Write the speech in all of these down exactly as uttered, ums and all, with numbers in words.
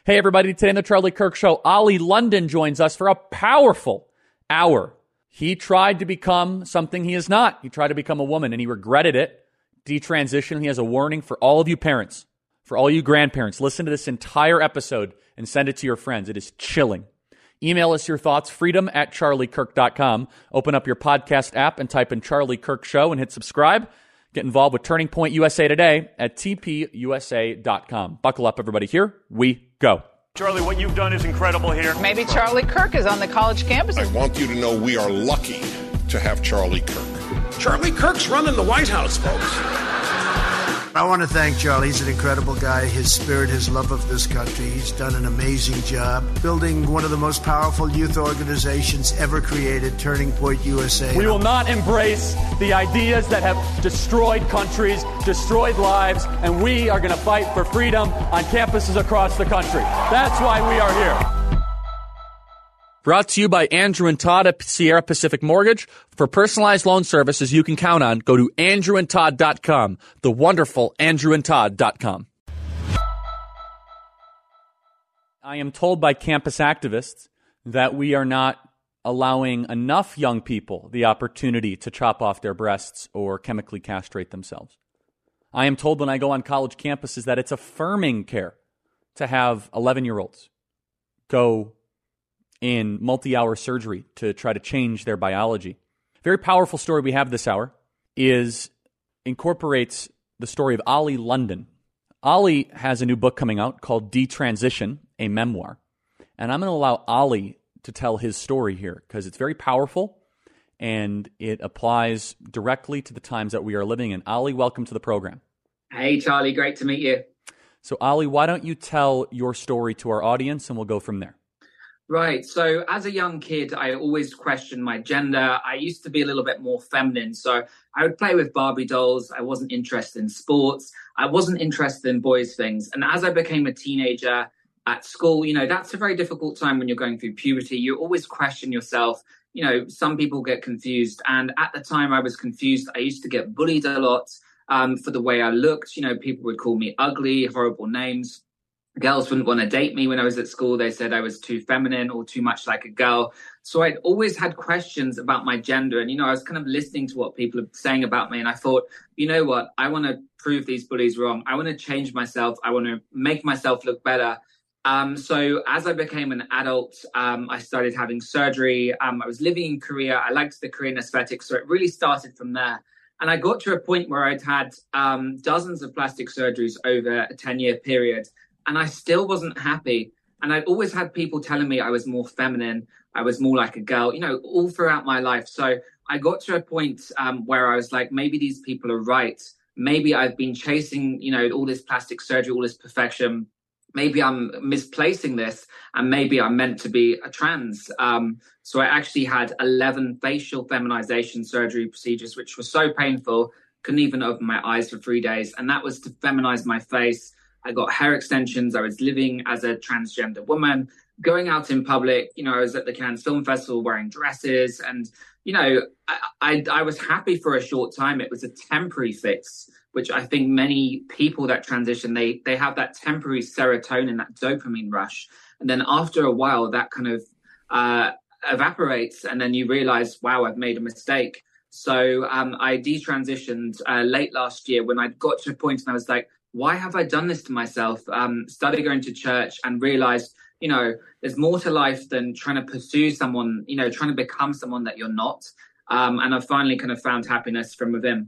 Hey, everybody. Today on the Charlie Kirk Show, Ollie London joins us for a powerful hour. He tried to become something he is not. He tried to become a woman, and he regretted it. Detransition. He has a warning for all of you parents, for all you grandparents. Listen to this entire episode and send it to your friends. It is chilling. Email us your thoughts, freedom at charlie kirk dot com. Open up your podcast app and type in Charlie Kirk Show and hit subscribe. Get involved with Turning Point U S A today at t p u s a dot com. Buckle up, everybody. Here we go. Charlie, what you've done is incredible here. Maybe Charlie Kirk is on the college campus. I want you to know we are lucky to have Charlie Kirk. Charlie Kirk's running the White House, folks. I want to thank Charlie. He's an incredible guy. His spirit, his love of this country. He's done an amazing job building one of the most powerful youth organizations ever created, Turning Point U S A. We will not embrace the ideas that have destroyed countries, destroyed lives, and we are going to fight for freedom on campuses across the country. That's why we are here. Brought to you by Andrew and Todd at Sierra Pacific Mortgage. For personalized loan services you can count on, go to andrew and todd dot com, the wonderful andrew and todd dot com. I am told by campus activists that we are not allowing enough young people the opportunity to chop off their breasts or chemically castrate themselves. I am told when I go on college campuses that it's affirming care to have eleven-year-olds go in multi-hour surgery to try to change their biology. Very powerful story we have this hour is incorporates the story of Ollie London. Ollie has a new book coming out called Detransition, a memoir. And I'm going to allow Ollie to tell his story here because it's very powerful and it applies directly to the times that we are living in. Ollie, welcome to the program. Hey, Charlie. Great to meet you. So, Ollie, why don't you tell your story to our audience and we'll go from there. Right. So as a young kid, I always questioned my gender. I used to be a little bit more feminine. So I would play with Barbie dolls. I wasn't interested in sports. I wasn't interested in boys' things. And as I became a teenager at school, you know, that's a very difficult time when you're going through puberty. You always question yourself. You know, some people get confused. And at the time I was confused. I used to get bullied a lot um, for the way I looked. You know, people would call me ugly, horrible names. Girls wouldn't want to date me when I was at school. They said I was too feminine or too much like a girl. So I'd always had questions about my gender. And, you know, I was kind of listening to what people are saying about me. And I thought, you know what, I want to prove these bullies wrong. I want to change myself. I want to make myself look better. Um, so as I became an adult, um, I started having surgery. Um, I was living in Korea. I liked the Korean aesthetic. So it really started from there. And I got to a point where I'd had um, dozens of plastic surgeries over a ten-year period. And I still wasn't happy. And I'd always had people telling me I was more feminine. I was more like a girl, you know, all throughout my life. So I got to a point um, where I was like, maybe these people are right. Maybe I've been chasing, you know, all this plastic surgery, all this perfection. Maybe I'm misplacing this and maybe I'm meant to be a trans. Um, so I actually had eleven facial feminization surgery procedures, which were so painful. Couldn't even open my eyes for three days. And that was to feminize my face. I got hair extensions. I was living as a transgender woman, going out in public. You know, I was at the Cannes Film Festival wearing dresses. And, you know, I, I, I was happy for a short time. It was a temporary fix, which I think many people that transition, they they have that temporary serotonin, that dopamine rush. And then after a while, that kind of uh, evaporates. And then you realize, wow, I've made a mistake. So um, I detransitioned uh, late last year when I got to a point and I was like, why have I done this to myself? Um, started going to church and realized, you know, there's more to life than trying to pursue someone, you know, trying to become someone that you're not. Um, and I finally kind of found happiness from within.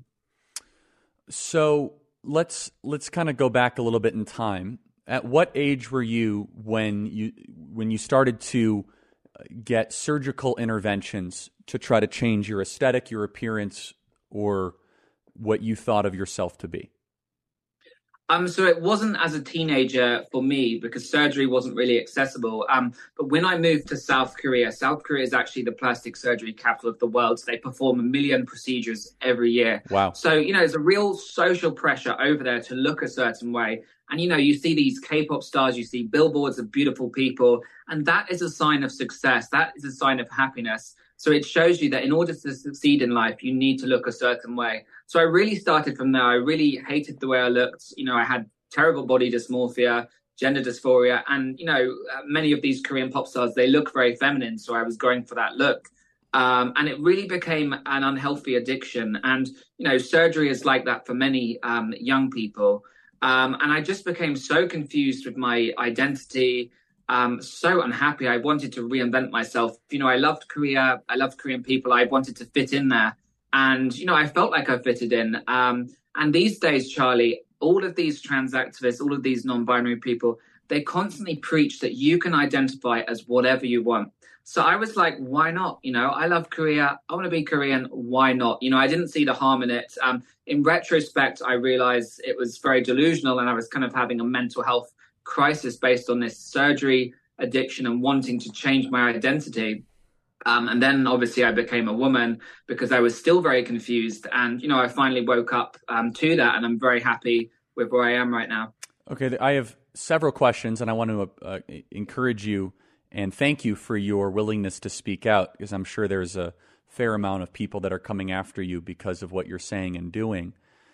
So let's let's kind of go back a little bit in time. At what age were you when you when you started to get surgical interventions to try to change your aesthetic, your appearance, or what you thought of yourself to be? Um, so it wasn't as a teenager for me because surgery wasn't really accessible. Um, but when I moved to South Korea, South Korea is actually the plastic surgery capital of the world. So they perform a million procedures every year. Wow. So, you know, there's a real social pressure over there to look a certain way. And, you know, you see these K-pop stars, you see billboards of beautiful people, and that is a sign of success. That is a sign of happiness. So it shows you that in order to succeed in life, you need to look a certain way. So I really started from there. I really hated the way I looked. You know, I had terrible body dysmorphia, gender dysphoria. And, you know, many of these Korean pop stars, they look very feminine. So I was going for that look. Um, and it really became an unhealthy addiction. And, you know, surgery is like that for many um, young people. Um, and I just became so confused with my identity, um, so unhappy. I wanted to reinvent myself. You know, I loved Korea. I loved Korean people. I wanted to fit in there. And, you know, I felt like I fitted in. Um, and these days, Charlie, all of these trans activists, all of these non-binary people, they constantly preach that you can identify as whatever you want. So I was like, why not? You know, I love Korea. I want to be Korean. Why not? You know, I didn't see the harm in it. Um, in retrospect, I realized it was very delusional and I was kind of having a mental health crisis based on this surgery addiction and wanting to change my identity. Um, and then obviously I became a woman because I was still very confused. And, you know, I finally woke up um, to that, and I'm very happy with where I am right now. Okay, I have several questions, and I want to uh, encourage you and thank you for your willingness to speak out, because I'm sure there's a fair amount of people that are coming after you because of what you're saying and doing.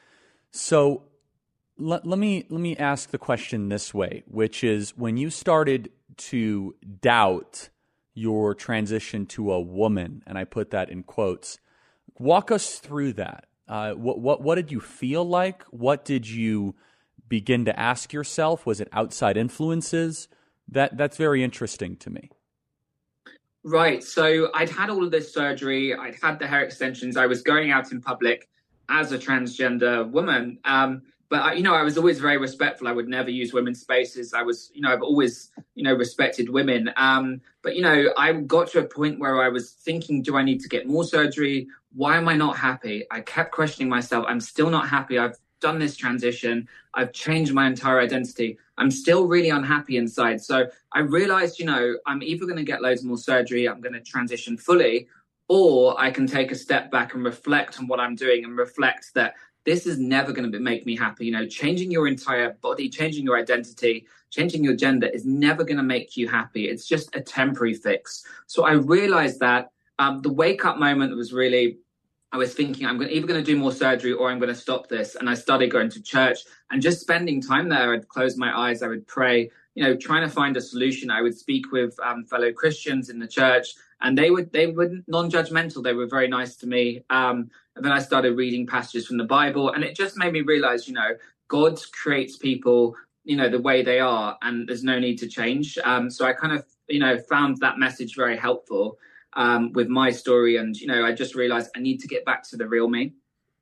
So let, let me let me ask the question this way, which is, when you started to doubt your transition to a woman, and I put that in quotes, walk us through that. Uh, what what what did you feel like? What did you begin to ask yourself? Was it outside influences? That that's very interesting to me. Right. So I'd had all of this surgery. I'd had the hair extensions. I was going out in public as a transgender woman. Um, but, I, you know, I was always very respectful. I would never use women's spaces. I was, you know, I've always, you know, respected women. Um, but, you know, I got to a point where I was thinking, do I need to get more surgery? Why am I not happy? I kept questioning myself. I'm still not happy. I've done this transition. I've changed my entire identity. I'm still really unhappy inside. So I realized, you know, I'm either going to get loads more surgery, I'm going to transition fully, or I can take a step back and reflect on what I'm doing and reflect that this is never going to make me happy. You know, changing your entire body, changing your identity, changing your gender is never going to make you happy. It's just a temporary fix. So I realized that um, the wake up moment was really, I was thinking, I'm either going to do more surgery or I'm going to stop this. And I started going to church and just spending time there. I'd close my eyes, I would pray, you know, trying to find a solution. I would speak with um, fellow Christians in the church, and they would they were non-judgmental. They were very nice to me. Um, and then I started reading passages from the Bible, and it just made me realize, you know, God creates people, you know, the way they are, and there's no need to change. Um, so I kind of, you know, found that message very helpful. Um, with my story. And, you know, I just realized I need to get back to the real me.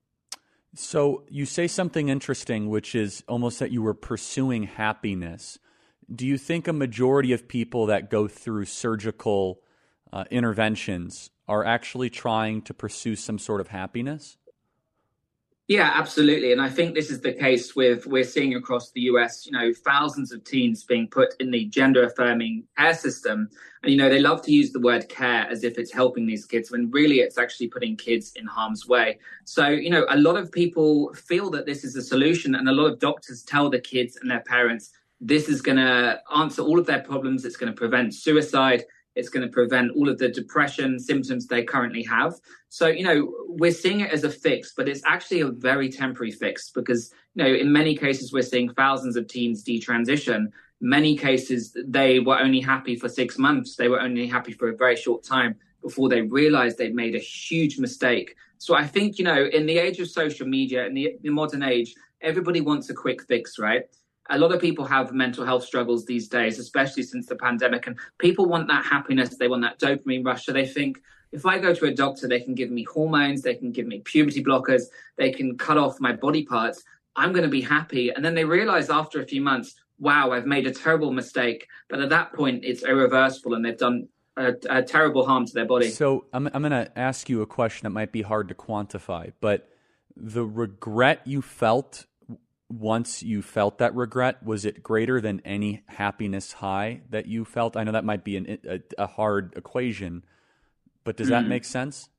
So you say something interesting, which is almost that you were pursuing happiness. Do you think a majority of people that go through surgical uh, interventions are actually trying to pursue some sort of happiness? Yeah, absolutely. And I think this is the case with, we're seeing across the U S, you know, thousands of teens being put in the gender affirming care system. And, you know, they love to use the word care as if it's helping these kids, when really it's actually putting kids in harm's way. So, you know, a lot of people feel that this is a solution, and a lot of doctors tell the kids and their parents, this is going to answer all of their problems. It's going to prevent suicide. It's going to prevent all of the depression symptoms they currently have. So, you know, we're seeing it as a fix, but it's actually a very temporary fix because, you know, in many cases, we're seeing thousands of teens detransition. Many cases, they were only happy for six months. They were only happy for a very short time before they realized they'd made a huge mistake. So I think, you know, in the age of social media, in the, the modern age, everybody wants a quick fix, right? A lot of people have mental health struggles these days, especially since the pandemic, and people want that happiness. They want that dopamine rush. So they think, if I go to a doctor, they can give me hormones, they can give me puberty blockers, they can cut off my body parts, I'm going to be happy. And then they realize after a few months, wow, I've made a terrible mistake. But at that point, it's irreversible, and they've done a, a terrible harm to their body. So I'm, I'm going to ask you a question that might be hard to quantify, but the regret you felt once you felt that regret, was it greater than any happiness high that you felt? I know that might be an, a, a hard equation, but does that mm. make sense?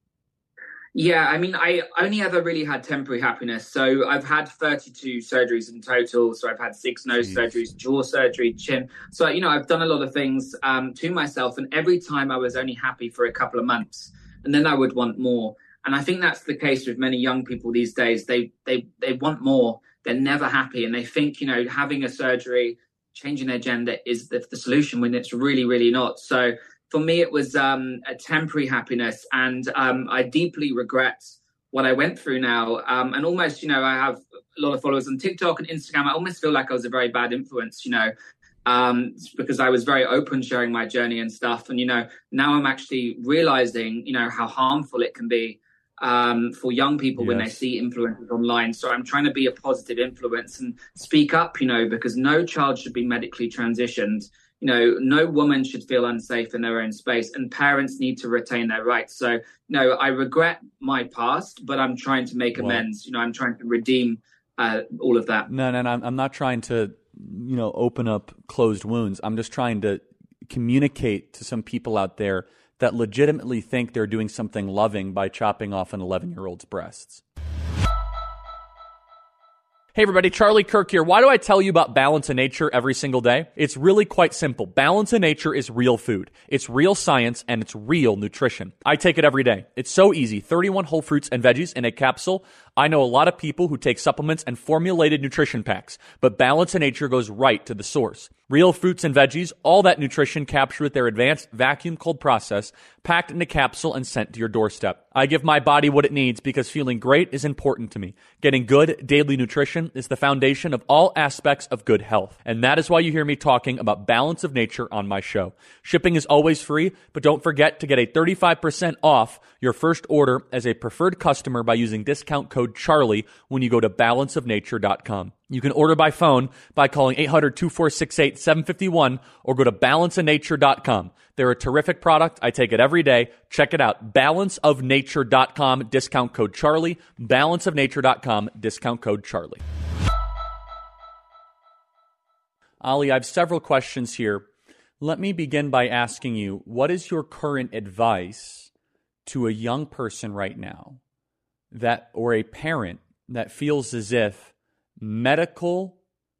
Yeah, I mean, I only ever really had temporary happiness. So I've had thirty-two surgeries in total. So I've had six nose Jeez. surgeries, jaw surgery, chin. So, you know, I've done a lot of things um, to myself. And every time I was only happy for a couple of months, and then I would want more. And I think that's the case with many young people these days. They they they want more. They're never happy. And they think, you know, having a surgery changing their gender is the, the solution when it's really, really not. So for me, it was um, a temporary happiness, and um, I deeply regret what I went through now. Um, and almost, you know, I have a lot of followers on TikTok and Instagram. I almost feel like I was a very bad influence, you know, um, because I was very open sharing my journey and stuff. And, you know, now I'm actually realizing, you know, how harmful it can be um, for young people yes. when they see influencers online. So I'm trying to be a positive influence and speak up, you know, because no child should be medically transitioned. You know, no woman should feel unsafe in their own space, and parents need to retain their rights. So, you know, I regret my past, but I'm trying to make amends. Well, you know, I'm trying to redeem uh, all of that. No, no, no, I'm not trying to, you know, open up closed wounds. I'm just trying to communicate to some people out there that legitimately think they're doing something loving by chopping off an eleven-year-old's breasts. Hey everybody, Charlie Kirk here. Why do I tell you about Balance of Nature every single day? It's really quite simple. Balance of Nature is real food. It's real science and it's real nutrition. I take it every day. It's so easy. thirty-one whole fruits and veggies in a capsule. I know a lot of people who take supplements and formulated nutrition packs, but Balance of Nature goes right to the source. Real fruits and veggies, all that nutrition captured with their advanced vacuum cold process, packed in a capsule and sent to your doorstep. I give my body what it needs because feeling great is important to me. Getting good daily nutrition is the foundation of all aspects of good health. And that is why you hear me talking about Balance of Nature on my show. Shipping is always free, but don't forget to get a thirty-five percent off your first order as a preferred customer by using discount code Charlie when you go to balance of nature dot com. You can order by phone by calling eight hundred, two four six, eight, seven five one or go to balance of nature dot com. They're a terrific product. I take it every day. Check it out. balance of nature dot com, discount code Charlie. balance of nature dot com, discount code Charlie. Ali, I have several questions here. Let me begin by asking you, what is your current advice to a young person right now that, or a parent that feels as if medical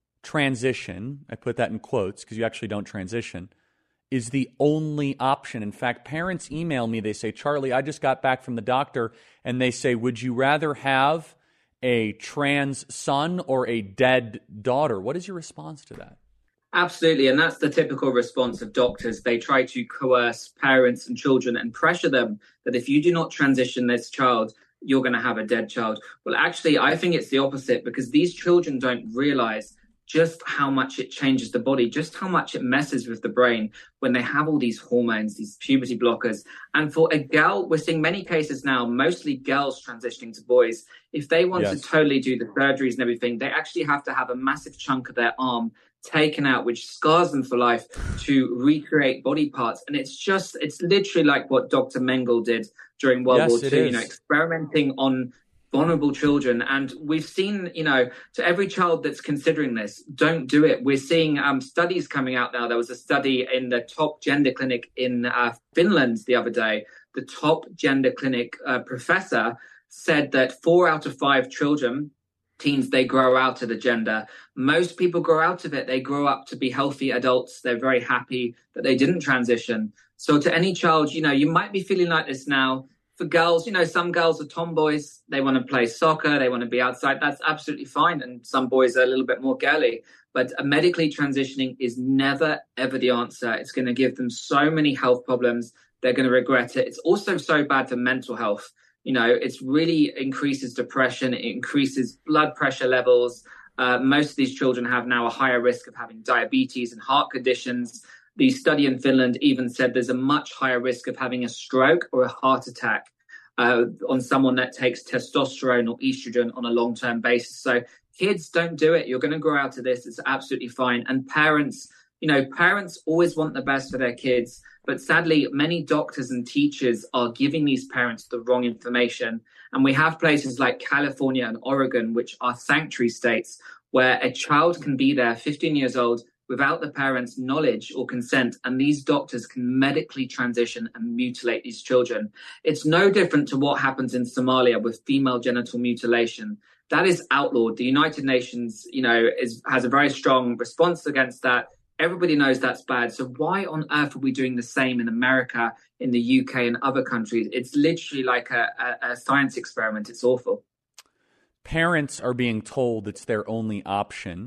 transition, I put that in quotes because you actually don't transition, is the only option? In fact, parents email me, they say, Charlie, I just got back from the doctor, and they say, would you rather have a trans son or a dead daughter? What is your response to that? Absolutely. And that's the typical response of doctors. They try to coerce parents and children and pressure them that if you do not transition this child, you're going to have a dead child. Well, actually, I think it's the opposite, because these children don't realize just how much it changes the body, just how much it messes with the brain when they have all these hormones, these puberty blockers. And for a girl, we're seeing many cases now, mostly girls transitioning to boys. If they want yes. to totally do the surgeries and everything, they actually have to have a massive chunk of their arm taken out, which scars them for life, to recreate body parts. And it's just, it's literally like what Doctor Mengele did during World yes, War Two, you know, experimenting on vulnerable children. And we've seen, you know, to every child that's considering this, don't do it. We're seeing um, studies coming out now. There was a study in the top gender clinic in uh, Finland the other day. The top gender clinic uh, professor said that four out of five children, teens, they grow out of the gender. Most people grow out of it. They grow up to be healthy adults. They're very happy that they didn't transition. So to any child, you know, you might be feeling like this now. For girls, you know, some girls are tomboys. They want to play soccer. They want to be outside. That's absolutely fine. And some boys are a little bit more girly. But medically transitioning is never, ever the answer. It's going to give them so many health problems. They're going to regret it. It's also so bad for mental health. You know, it's really increases depression. It increases blood pressure levels. Uh, most of these children have now a higher risk of having diabetes and heart conditions. The study in Finland even said there's a much higher risk of having a stroke or a heart attack uh, on someone that takes testosterone or estrogen on a long-term basis. So kids, don't do it. You're going to grow out of this. It's absolutely fine. And parents, you know, parents always want the best for their kids. But sadly, many doctors and teachers are giving these parents the wrong information. And we have places like California and Oregon, which are sanctuary states, where a child can be there, fifteen years old, without the parents' knowledge or consent. And these doctors can medically transition and mutilate these children. It's no different to what happens in Somalia with female genital mutilation. That is outlawed. The United Nations, you know, is, has a very strong response against that. Everybody knows that's bad. So why on earth are we doing the same in America, in the U K and other countries? It's literally like a, a, a science experiment. It's awful. Parents are being told it's their only option,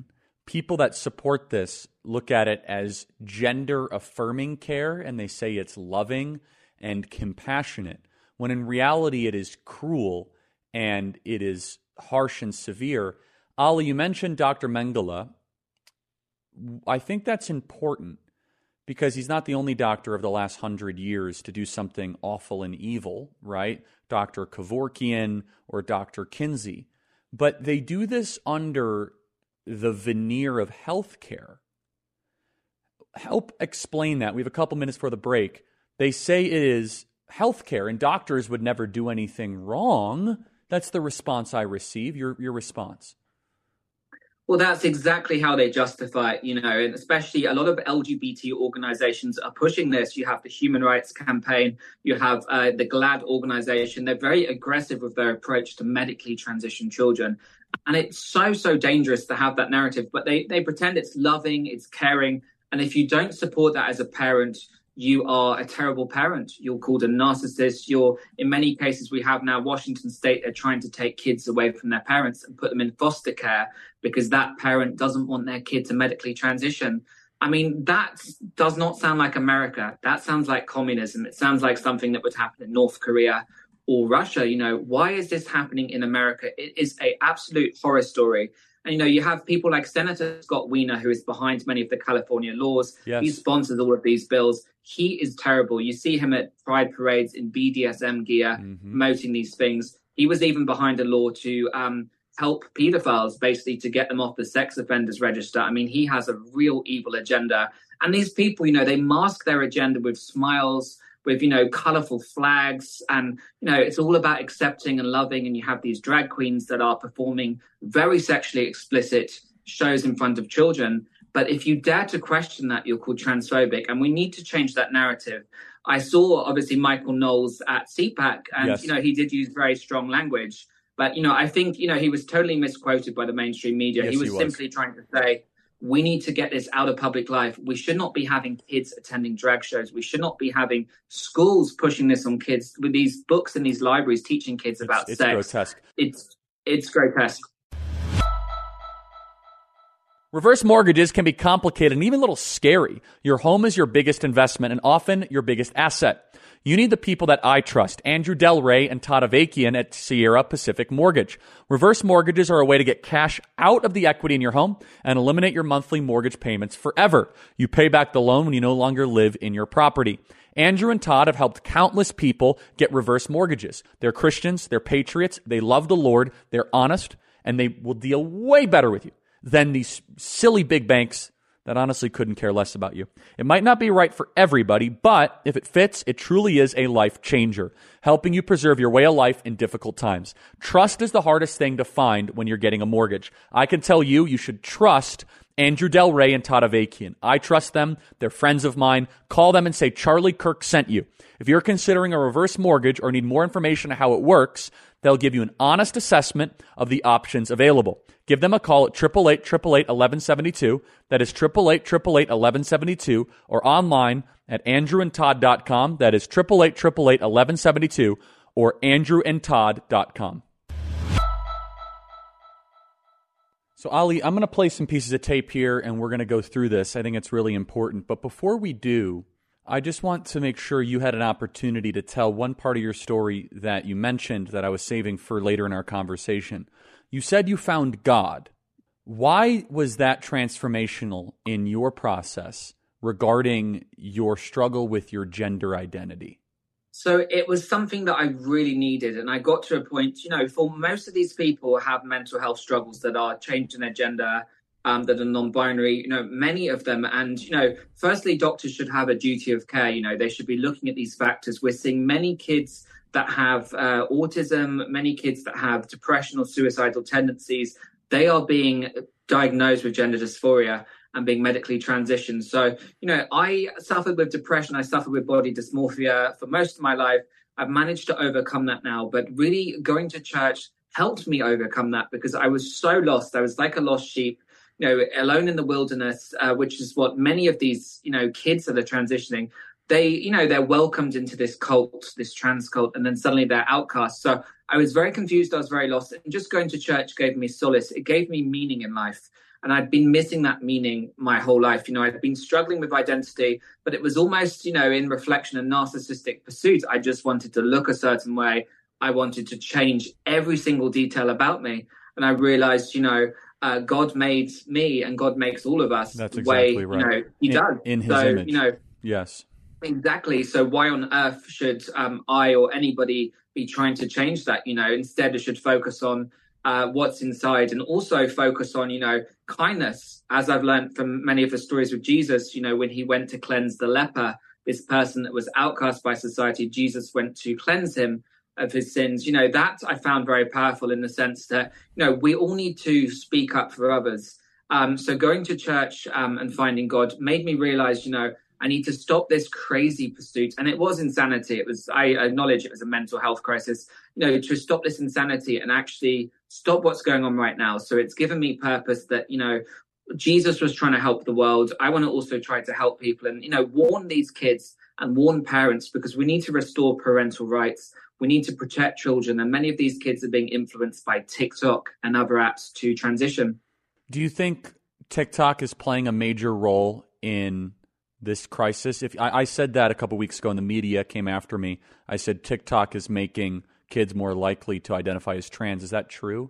people that support this look at it as gender-affirming care, and they say it's loving and compassionate, when in reality it is cruel and it is harsh and severe. Ali, you mentioned Doctor Mengele. I think that's important because he's not the only doctor of the last hundred years to do something awful and evil, right? Doctor Kevorkian or Doctor Kinsey. But they do this under the veneer of healthcare. Help explain that. We have a couple minutes for the break. They say it is healthcare and doctors would never do anything wrong. That's the response I receive. Your your response. Well, that's exactly how they justify it, you know, and especially a lot of L G B T organizations are pushing this. You have the Human Rights Campaign, you have uh, the GLAAD organization. They're very aggressive with their approach to medically transitioned children. And it's so, so dangerous to have that narrative, but they, they pretend it's loving, it's caring. And if you don't support that as a parent, you are a terrible parent. You're called a narcissist. You're, in many cases, we have now Washington State, they're trying to take kids away from their parents and put them in foster care because that parent doesn't want their kid to medically transition. I mean, that does not sound like America. That sounds like communism. It sounds like something that would happen in North Korea or Russia. You know, why is this happening in America? It is an absolute horror story. And, you know, you have people like Senator Scott Wiener, who is behind many of the California laws. Yes. He sponsors all of these bills. He is terrible. You see him at pride parades in B D S M gear, mm-hmm. promoting these things. He was even behind a law to um, help pedophiles, basically to get them off the sex offenders register. I mean, he has a real evil agenda. And these people, you know, they mask their agenda with smiles, with, you know, colorful flags. And, you know, it's all about accepting and loving. And you have these drag queens that are performing very sexually explicit shows in front of children. But if you dare to question that, you're called transphobic. And we need to change that narrative. I saw, obviously, Michael Knowles at C PAC, and, yes. you know, he did use very strong language. But, you know, I think, you know, he was totally misquoted by the mainstream media. Yes, he, was he was simply trying to say, we need to get this out of public life. We should not be having kids attending drag shows. We should not be having schools pushing this on kids with these books and these libraries teaching kids about it's, it's sex. Grotesque. It's It's grotesque. Reverse mortgages can be complicated and even a little scary. Your home is your biggest investment and often your biggest asset. You need the people that I trust, Andrew Del Rey and Todd Avakian at Sierra Pacific Mortgage. Reverse mortgages are a way to get cash out of the equity in your home and eliminate your monthly mortgage payments forever. You pay back the loan when you no longer live in your property. Andrew and Todd have helped countless people get reverse mortgages. They're Christians, they're patriots, they love the Lord, they're honest, and they will deal way better with you than these silly big banks that honestly couldn't care less about you. It might not be right for everybody, but if it fits, it truly is a life changer, helping you preserve your way of life in difficult times. Trust is the hardest thing to find when you're getting a mortgage. I can tell you, you should trust Andrew Del Rey and Todd Avakian. I trust them. They're friends of mine. Call them and say Charlie Kirk sent you. If you're considering a reverse mortgage or need more information on how it works, they'll give you an honest assessment of the options available. Give them a call at eight eight eight, eight eight eight, one one seven two. That is eight eight eight, eight eight eight, one one seven two, or online at andrew and todd dot com. That is eight eight eight, eight eight eight, one one seven two or andrew and todd dot com. So, Ali, I'm going to play some pieces of tape here, and we're going to go through this. I think it's really important. But before we do, I just want to make sure you had an opportunity to tell one part of your story that you mentioned that I was saving for later in our conversation. You said you found God. Why was that transformational in your process regarding your struggle with your gender identity? So it was something that I really needed. And I got to a point, you know, for most of these people have mental health struggles that are changing their gender, um, that are non-binary, you know, many of them. And, you know, firstly, doctors should have a duty of care. You know, they should be looking at these factors. We're seeing many kids that have uh, autism, many kids that have depression or suicidal tendencies. They are being diagnosed with gender dysphoria and being medically transitioned. So, you know, I suffered with depression. I suffered with body dysmorphia for most of my life. I've managed to overcome that now, but really going to church helped me overcome that because I was so lost. I was like a lost sheep, you know, alone in the wilderness, uh, which is what many of these, you know, kids that are transitioning, they, you know, they're welcomed into this cult, this trans cult, and then suddenly they're outcasts. So I was very confused. I was very lost. And just going to church gave me solace. It gave me meaning in life. And I'd been missing that meaning my whole life. You know, I'd been struggling with identity, but it was almost, you know, in reflection, a narcissistic pursuit. I just wanted to look a certain way. I wanted to change every single detail about me. And I realized, you know, uh, God made me and God makes all of us That's the exactly way, right. you know, he in, does. In his so, image. You know, yes. Exactly. So why on earth should um, I or anybody be trying to change that? You know, instead I should focus on uh, what's inside, and also focus on, you know, kindness. As I've learned from many of the stories with Jesus, you know, when he went to cleanse the leper, this person that was outcast by society, Jesus went to cleanse him of his sins. You know, that I found very powerful in the sense that, you know, we all need to speak up for others. Um, so going to church um, and finding God made me realize, you know, I need to stop this crazy pursuit. And it was insanity. It was, I acknowledge it was a mental health crisis, you know, to stop this insanity and actually stop what's going on right now. So it's given me purpose that, you know, Jesus was trying to help the world. I want to also try to help people and, you know, warn these kids and warn parents, because we need to restore parental rights. We need to protect children. And many of these kids are being influenced by TikTok and other apps to transition. Do you think TikTok is playing a major role in this crisis? If I, I said that a couple weeks ago and the media came after me, I said TikTok is making kids more likely to identify as trans. Is that true?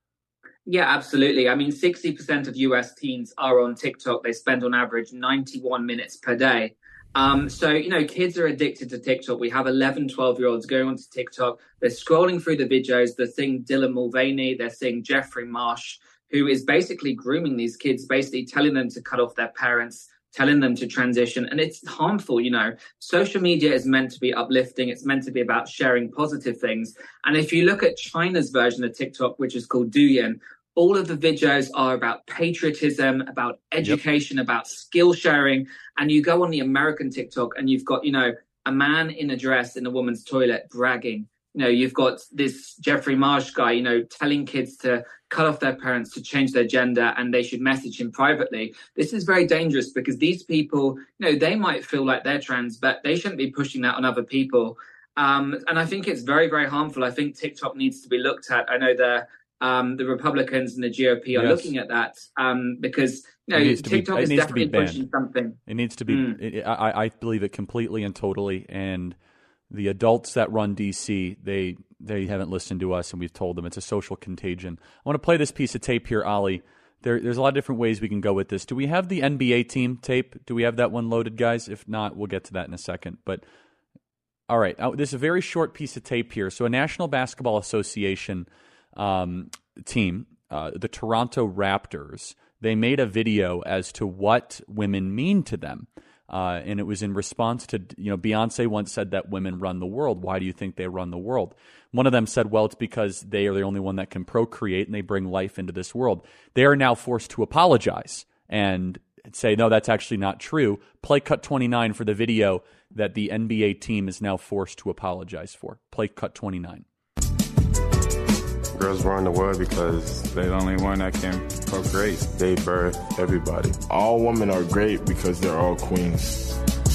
Yeah, absolutely. I mean, sixty percent of U S teens are on TikTok. They spend on average ninety-one minutes per day. Um, so, you know, kids are addicted to TikTok. We have eleven, twelve year olds going onto TikTok. They're scrolling through the videos. They're seeing Dylan Mulvaney. They're seeing Jeffrey Marsh, who is basically grooming these kids, basically telling them to cut off their parents, telling them to transition. And it's harmful, you know. Social media is meant to be uplifting. It's meant to be about sharing positive things. And if you look at China's version of TikTok, which is called Douyin, all of the videos are about patriotism, about education, yep. about skill sharing. And you go on the American TikTok and you've got, you know, a man in a dress in a woman's toilet bragging. You know, you've got this Jeffrey Marsh guy, you know, telling kids to cut off their parents, to change their gender, and they should message him privately. This is very dangerous because these people, you know, they might feel like they're trans, but they shouldn't be pushing that on other people. Um, and I think it's very, very harmful. I think TikTok needs to be looked at. I know the um, the Republicans and the G O P are yes. looking at that um, because, you know, TikTok be, is definitely pushing something. It needs to be, mm. it, I, I believe it completely and totally. And the adults that run D C, they they haven't listened to us, and we've told them it's a social contagion. I want to play this piece of tape here, Ali. There, there's a lot of different ways we can go with this. Do we have the N B A team tape? Do we have that one loaded, guys? If not, we'll get to that in a second. But all right, this is a very short piece of tape here. So a National Basketball Association um, team, uh, the Toronto Raptors, they made a video as to what women mean to them. Uh, and it was in response to, you know, Beyonce once said that women run the world. Why do you think they run the world? One of them said, well, it's because they are the only one that can procreate and they bring life into this world. They are now forced to apologize and say, no, that's actually not true. Play cut twenty-nine for the video that the N B A team is now forced to apologize for. Play cut twenty-nine. Girls run the world because they're the only one that can procreate. They birth everybody. All women are great because they're all queens.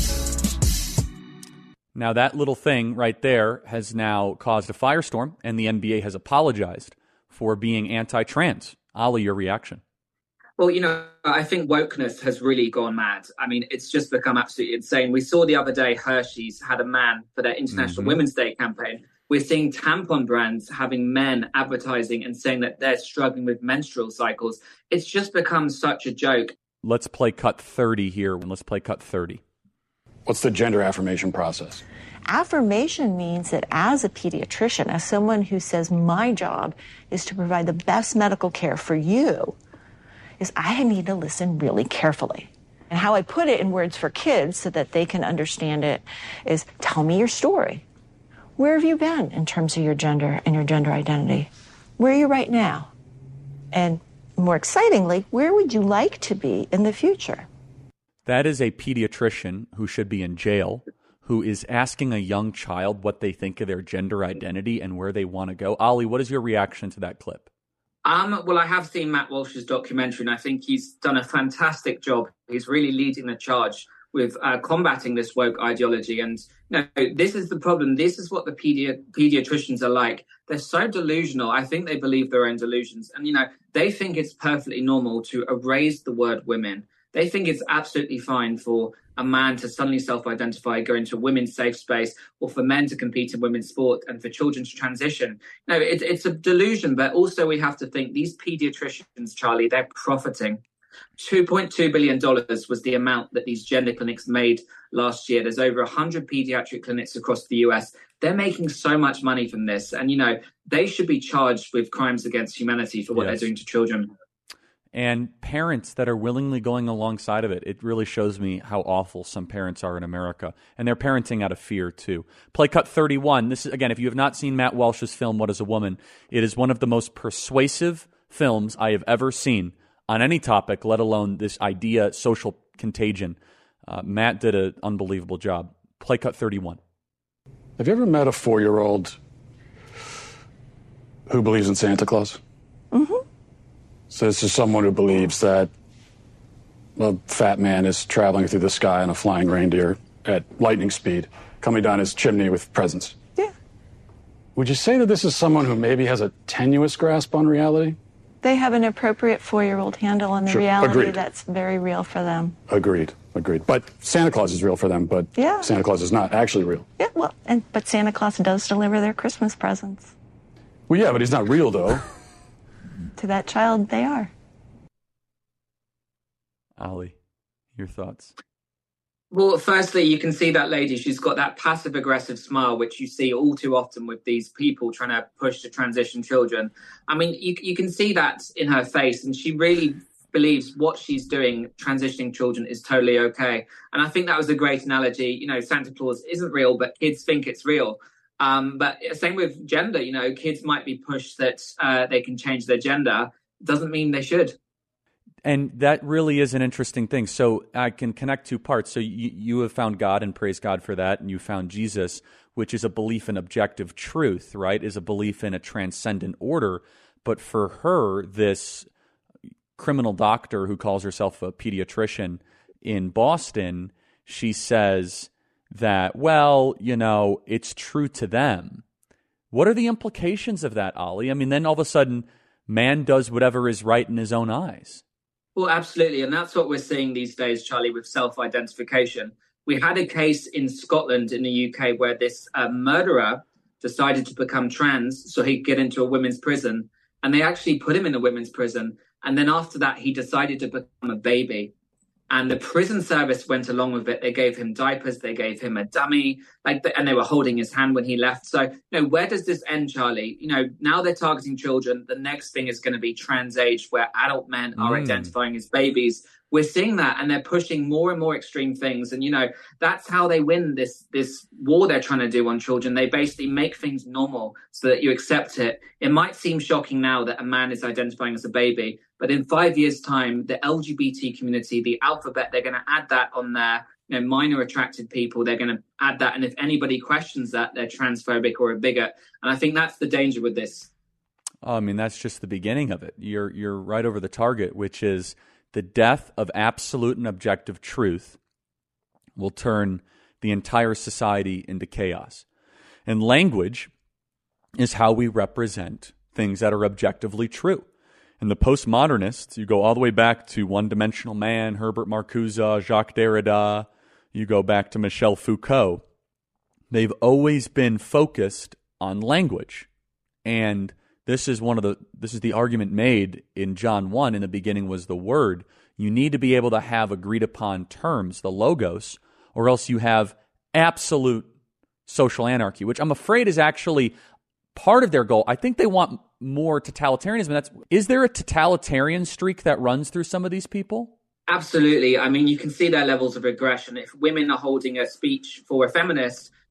Now that little thing right there has now caused a firestorm, and the N B A has apologized for being anti-trans. Ali, your reaction? Well, you know, I think wokeness has really gone mad. I mean, it's just become absolutely insane. We saw the other day Hershey's had a man for their International mm-hmm. Women's Day campaign. We're seeing tampon brands having men advertising and saying that they're struggling with menstrual cycles. It's just become such a joke. Let's play cut thirty here. Let's play cut thirty. What's the gender affirmation process? Affirmation means that as a pediatrician, as someone who says my job is to provide the best medical care for you, is I need to listen really carefully. And how I put it in words for kids so that they can understand it is, tell me your story. Where have you been in terms of your gender and your gender identity? Where are you right now? And more excitingly, where would you like to be in the future? That is a pediatrician who should be in jail, who is asking a young child what they think of their gender identity and where they want to go. Ali, what is your reaction to that clip? Um, well, I have seen Matt Walsh's documentary, and I think he's done a fantastic job. He's really leading the charge with uh, combating this woke ideology. And you know, this is the problem. This is what the pedi- pediatricians are like. They're so delusional. I think they believe their own delusions. And, you know, they think it's perfectly normal to erase the word women. They think it's absolutely fine for a man to suddenly self-identify, go into a women's safe space, or for men to compete in women's sport and for children to transition. No, it, it's a delusion. But also we have to think these pediatricians, Charlie, they're profiting. two point two billion dollars was the amount that these gender clinics made last year. There's over one hundred pediatric clinics across the U S. They're making so much money from this. And, you know, they should be charged with crimes against humanity for what yes. they're doing to children. And parents that are willingly going alongside of it. It really shows me how awful some parents are in America. And they're parenting out of fear, too. Play cut thirty-one. This is, again, if you have not seen Matt Walsh's film, What is a Woman? It is one of the most persuasive films I have ever seen on any topic, let alone this idea, social contagion. Uh, Matt did an unbelievable job. Play cut thirty-one. Have you ever met a four-year-old who believes in Santa Claus? Mm-hmm. So this is someone who believes that a fat man is traveling through the sky on a flying reindeer at lightning speed, coming down his chimney with presents. Yeah. Would you say that this is someone who maybe has a tenuous grasp on reality? They have an appropriate four-year-old handle on the Sure. reality Agreed. that's very real for them. Agreed. Agreed. But Santa Claus is real for them, but yeah. Santa Claus is not actually real. Yeah, well, and but Santa Claus does deliver their Christmas presents. Well, yeah, but he's not real, though. To that child, they are. Ali, your thoughts? Well, firstly, you can see that lady. She's got that passive-aggressive smile, which you see all too often with these people trying to push to transition children. I mean, you, you can see that in her face, and she really believes what she's doing, transitioning children, is totally okay. And I think that was a great analogy. You know, Santa Claus isn't real, but kids think it's real. Um, but same with gender. You know, kids might be pushed that uh, they can change their gender. Doesn't mean they should. And that really is an interesting thing. So I can connect two parts. So you, you have found God, and praise God for that, and you found Jesus, which is a belief in objective truth, right? Is a belief in a transcendent order. But for her, this criminal doctor who calls herself a pediatrician in Boston, she says that, well, you know, it's true to them. What are the implications of that, Ali? I mean, then all of a sudden, man does whatever is right in his own eyes. Well, absolutely. And that's what we're seeing these days, Charlie, with self-identification. We had a case in Scotland in the U K where this uh, murderer decided to become trans so he could get into a women's prison. And they actually put him in a women's prison. And then after that, he decided to become a baby. And the prison service went along with it. They gave him diapers. They gave him a dummy, like, the, and they were holding his hand when he left. So, you know, where does this end, Charlie? You know, now they're targeting children. The next thing is going to be trans age, where adult men are mm. identifying as babies. We're seeing that, and they're pushing more and more extreme things. And, you know, that's how they win this this war they're trying to do on children. They basically make things normal so that you accept it. It might seem shocking now that a man is identifying as a baby, but in five years' time, the L G B T community, the alphabet, they're going to add that on their, you know, minor attracted people. They're going to add that. And if anybody questions that, they're transphobic or a bigot. And I think that's the danger with this. Oh, I mean, that's just the beginning of it. You're you're right over the target, which is the death of absolute and objective truth will turn the entire society into chaos. And language is how we represent things that are objectively true. And the postmodernists, you go all the way back to One-Dimensional Man, Herbert Marcuse, Jacques Derrida, you go back to Michel Foucault, they've always been focused on language. And this is one of the this is the argument made in John one. In the beginning was the Word. You need to be able to have agreed upon terms, the logos, or else you have absolute social anarchy, which I'm afraid is actually part of their goal. I think they want more totalitarianism. That's is there a totalitarian streak that runs through some of these people? Absolutely. I mean, you can see their levels of aggression. If women are holding a speech for a feminist,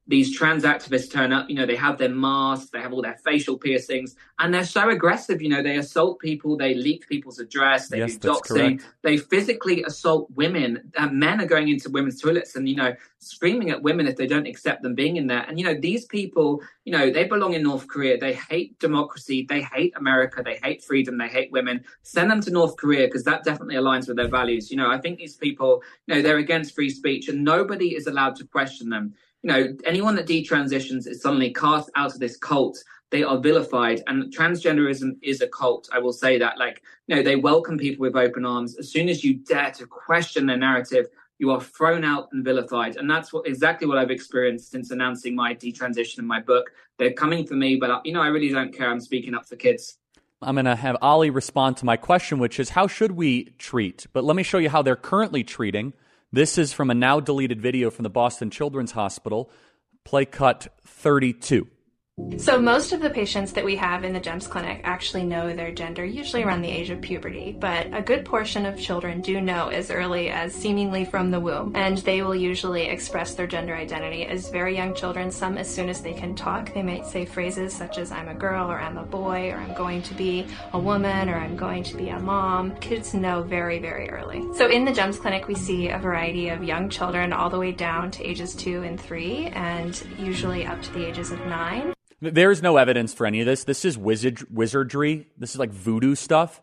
these trans activists turn up, you know, they have their masks, they have all their facial piercings, and they're so aggressive, you know, they assault people, they leak people's address, they yes, do doxing, they physically assault women. Uh, men are going into women's toilets and, you know, screaming at women if they don't accept them being in there. And, you know, these people, you know, they belong in North Korea. They hate democracy. They hate America. They hate freedom. They hate women. Send them to North Korea because that definitely aligns with their values. You know, I think these people, you know, they're against free speech and nobody is allowed to question them. You know, anyone that detransitions is suddenly cast out of this cult. They are vilified, and transgenderism is a cult. I will say that. Like, you know, they welcome people with open arms. As soon as you dare to question their narrative, you are thrown out and vilified. And that's what exactly what I've experienced since announcing my detransition in my book. They're coming for me, but, you know, I really don't care. I'm speaking up for kids. I'm going to have Ali respond to my question, which is how should we treat? But let me show you how they're currently treating. This is from a now deleted video from the Boston Children's Hospital, play cut thirty-two. So most of the patients that we have in the GEMS clinic actually know their gender, usually around the age of puberty, but a good portion of children do know as early as seemingly from the womb, and they will usually express their gender identity as very young children, some as soon as they can talk. They might say phrases such as I'm a girl, or I'm a boy, or I'm going to be a woman, or I'm going to be a mom. Kids know very, very early. So in the GEMS clinic, we see a variety of young children all the way down to ages two and three, and usually up to the ages of nine. There is no evidence for any of this. This is wizard, wizardry. This is like voodoo stuff.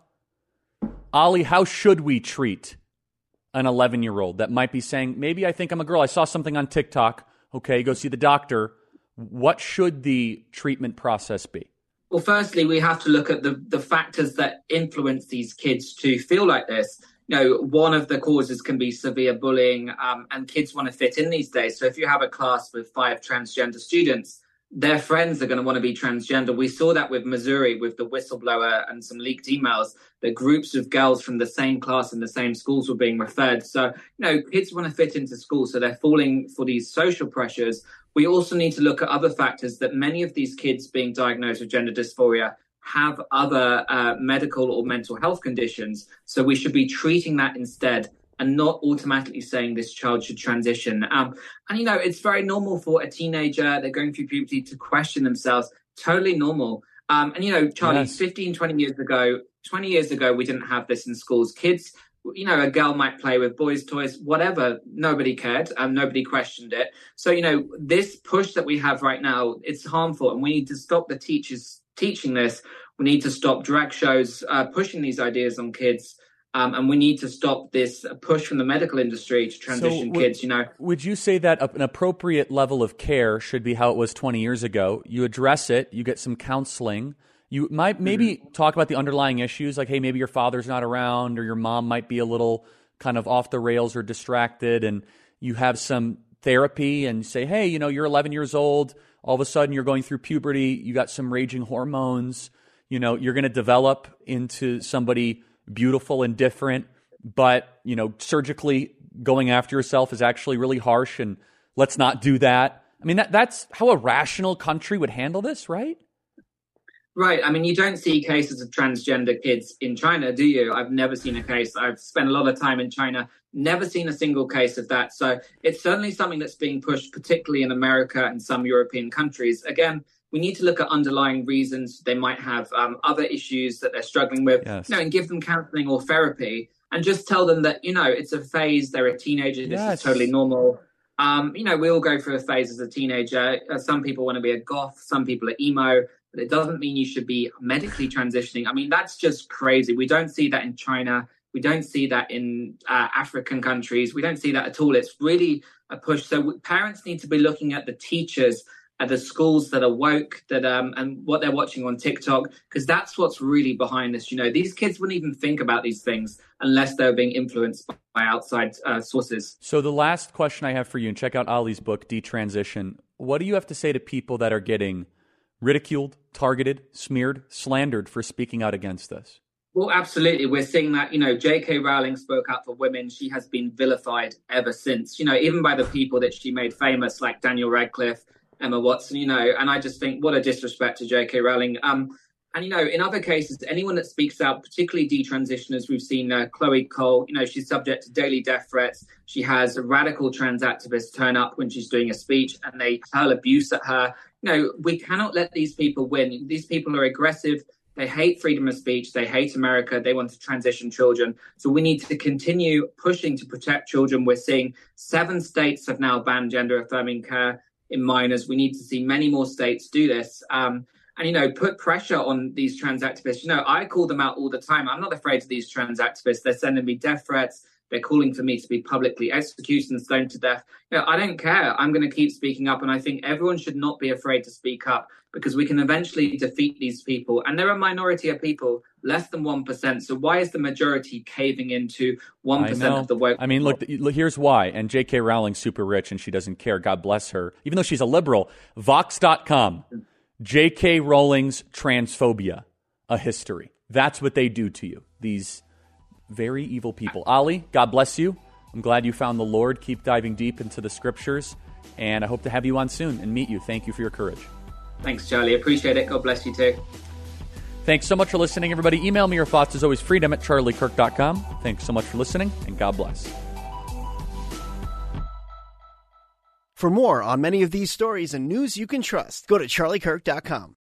Ali, how should we treat an eleven-year-old that might be saying, maybe I think I'm a girl. I saw something on TikTok. Okay, go see the doctor. What should the treatment process be? Well, firstly, we have to look at the, the factors that influence these kids to feel like this. You know, one of the causes can be severe bullying, um, and kids want to fit in these days. So if you have a class with five transgender students, their friends are going to want to be transgender. We saw that with Missouri, with the whistleblower and some leaked emails, that groups of girls from the same class in the same schools were being referred. So, you know, kids want to fit into school, so they're falling for these social pressures. We also need to look at other factors that many of these kids being diagnosed with gender dysphoria have other uh, medical or mental health conditions. So we should be treating that instead, and not automatically saying this child should transition. Um, and, you know, it's very normal for a teenager, they're going through puberty, to question themselves. Totally normal. Um, and, you know, Charlie, yes. fifteen, twenty years ago, twenty years ago, we didn't have this in schools. Kids, you know, a girl might play with boys' toys, whatever. Nobody cared. Um, nobody questioned it. So, you know, this push that we have right now, it's harmful. And we need to stop the teachers teaching this. We need to stop drag shows uh, pushing these ideas on kids. Um, and we need to stop this push from the medical industry to transition so would, kids, you know. Would you say that an appropriate level of care should be how it was twenty years ago? You address it, you get some counseling. You might maybe mm-hmm. talk about the underlying issues, like, hey, maybe your father's not around or your mom might be a little kind of off the rails or distracted, and you have some therapy and say, hey, you know, you're eleven years old. All of a sudden you're going through puberty. You got some raging hormones. You know, you're going to develop into somebody beautiful and different, but, you know, surgically going after yourself is actually really harsh, and let's not do that. I mean, that, that's how a rational country would handle this, right? Right. I mean, you don't see cases of transgender kids in China, do you? I've never seen a case. I've spent a lot of time in China, never seen a single case of that. So it's certainly something that's being pushed, particularly in America and some European countries. Again, we need to look at underlying reasons. They might have um, other issues that they're struggling with, yes. you know, and give them counseling or therapy, and just tell them that, you know, it's a phase. They're a teenager. This yes. is totally normal. Um, you know, we all go through a phase as a teenager. Uh, some people want to be a goth. Some people are emo. But it doesn't mean you should be medically transitioning. I mean, that's just crazy. We don't see that in China. We don't see that in uh, African countries. We don't see that at all. It's really a push. So parents need to be looking at the teachers at the schools that are woke, that um, and what they're watching on TikTok, because that's what's really behind this. You know, these kids wouldn't even think about these things unless they're being influenced by outside uh, sources. So the last question I have for you, and check out Ali's book, Detransition. What do you have to say to people that are getting ridiculed, targeted, smeared, slandered for speaking out against this? Well, absolutely. We're seeing that, you know, J K Rowling spoke out for women. She has been vilified ever since, you know, even by the people that she made famous, like Daniel Radcliffe, Emma Watson, you know, and I just think what a disrespect to J K Rowling. Um, And, you know, in other cases, anyone that speaks out, particularly detransitioners, we've seen uh, Chloe Cole, you know, she's subject to daily death threats. She has radical trans activists turn up when she's doing a speech and they hurl abuse at her. You know, we cannot let these people win. These people are aggressive. They hate freedom of speech. They hate America. They want to transition children. So we need to continue pushing to protect children. We're seeing seven states have now banned gender affirming care in minors. We need to see many more states do this. Um, And, you know, put pressure on these trans activists. You know, I call them out all the time. I'm not afraid of these trans activists. They're sending me death threats. They're calling for me to be publicly executed and stoned to death. You know, I don't care. I'm going to keep speaking up. And I think everyone should not be afraid to speak up because we can eventually defeat these people. And they're a minority of people, less than one percent. So why is the majority caving into one percent of the woke? I mean, look, here's why. And J K Rowling's super rich and she doesn't care. God bless her. Even though she's a liberal, Vox dot com. J K Rowling's transphobia, a history. That's what they do to you, these very evil people. Ali, God bless you. I'm glad you found the Lord. Keep diving deep into the scriptures, and I hope to have you on soon and meet you. Thank you for your courage. Thanks, Charlie. Appreciate it. God bless you too. Thanks so much for listening, everybody. Email me your thoughts, as always, freedom at charlie kirk dot com. Thanks so much for listening, and God bless. For more on many of these stories and news you can trust, go to charlie kirk dot com.